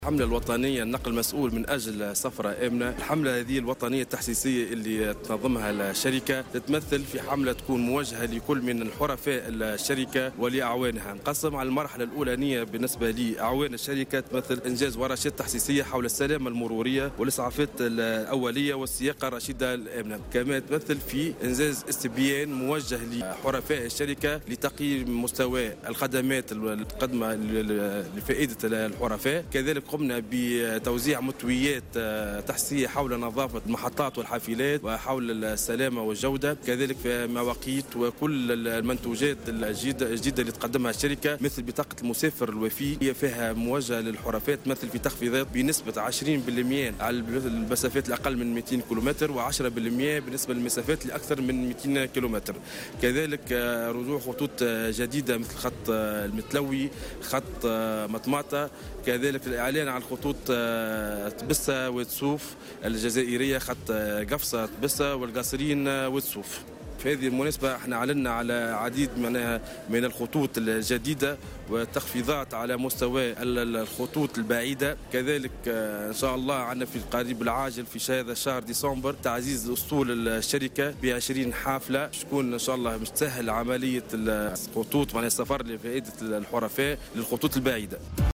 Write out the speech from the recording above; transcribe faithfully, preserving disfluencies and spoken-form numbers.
الحملة الوطنية النقل مسؤول من أجل سفرة آمنة. الحملة هذه الوطنية التحسيسية اللي تنظمها الشركة تتمثل في حملة تكون موجهة لكل من الحرفاء الشركة ولأعوانها. نقسم على المرحلة الأولانية بالنسبة لأعوان الشركة تمثل إنجاز ورشات تحسيسية حول السلامة المرورية والإسعافات الأولية والسياقة الرشيدة الآمنة. كما تمثل في إنجاز استبيان موجه لحرفاء الشركة لتقييم مستوى الخدمات المقدمة لفائدة الحرفاء. كذلك قمنا بتوزيع متويات تحسيسية حول نظافة المحطات والحافلات وحول السلامة والجودة، كذلك في مواقيت وكل المنتوجات الجديدة اللي تقدمها الشركة، مثل بطاقة المسافر الوفي هي فيها موجهة للحرفاء تمثل في تخفيضات بنسبة عشرين بالمئة على المسافات الأقل من مئتين كيلومتر وعشرة بالمئة بالنسبة للمسافات الأكثر من مئتين كيلومتر. كذلك رجوع خطوط جديدة مثل خط المتلوي، خط مطماطة، كذلك الإعلان عن خطوط تبسة وتسوف الجزائرية، خط قفصة تبسة والقاصرين وتسوف. في هذه المناسبة احنا اعلنا على عديد من الخطوط الجديدة والتخفيضات على مستوى الخطوط البعيدة. كذلك ان شاء الله عندنا في القريب العاجل في هذا الشهر ديسمبر تعزيز اسطول الشركة بعشرين حافلة تكون ان شاء الله مش تسهل عملية الخطوط مع السفر لفائدة الحرفاء للخطوط البعيدة.